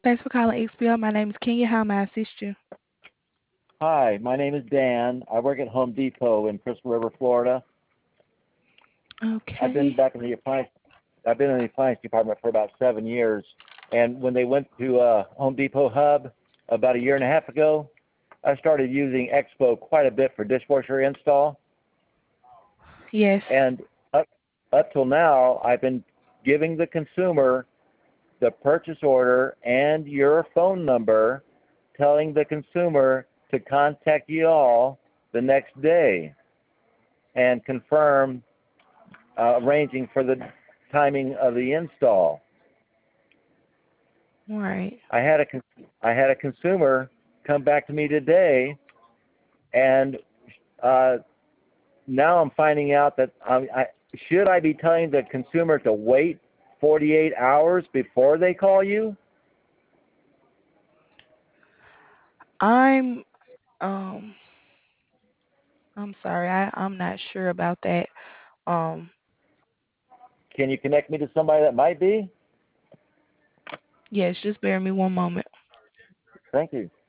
Thanks for calling XPL. My name is Kenya. How may I assist you? Hi, my name is Dan. I work at Home Depot in Crystal River, Florida. I've been Okay. back in the appliance. I've been in the appliance department for about 7 years. And when they went to Home Depot Hub about a year and a half ago, I started using Expo quite a bit for dishwasher install. Yes. And up till now, I've been giving the consumer the purchase order and your phone number, telling the consumer to contact you all the next day and confirm arranging for the timing of the install. All right. I had a I had a consumer come back to me today, and uh, now I'm finding out that should I be telling the consumer to wait 48 hours before they call you? I'm um I'm sorry. I'm not sure about that. Um Can you connect me to somebody that might be? yes, just bear me one moment. Thank you.